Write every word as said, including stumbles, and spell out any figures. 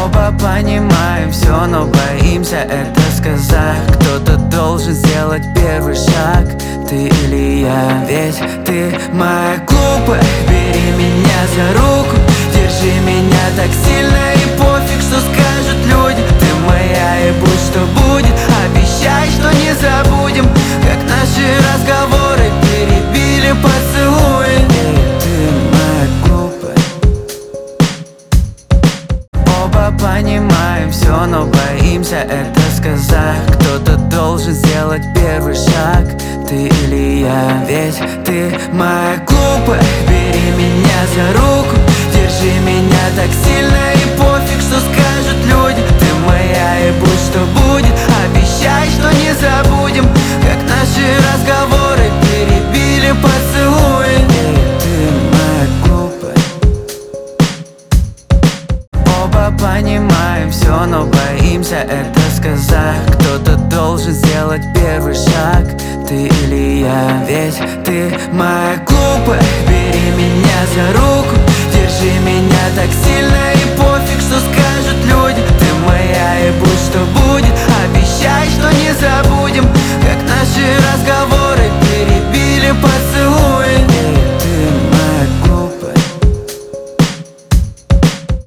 Оба понимаем все, но боимся это сказать. Кто-то должен сделать первый шаг, ты или я. Ведь ты моя глупая, бери меня за руку, держи меня так сильно и пофиг, что скажут люди. Ты моя и будь что будет, обещай, что не забудем, как наши разговоры перебили поцелуи. И ты моя глупая. Оба понимаем все, но боимся это сказать. Кто-то должен сделать первый шаг, ты или я. Ведь ты моя глупая, бери меня за руку, держи меня так сильно и пофиг, что скажут люди. Ты моя и будь что будет, обещай, что не забудем, как наши разговоры перебили поцелуи. И ты моя глупая. Оба понимаем все, но боимся это сказать. Кто-то должен сделать первый шаг, ты или я. Ведь ты моя глупая, бери меня за руку, держи меня так сильно и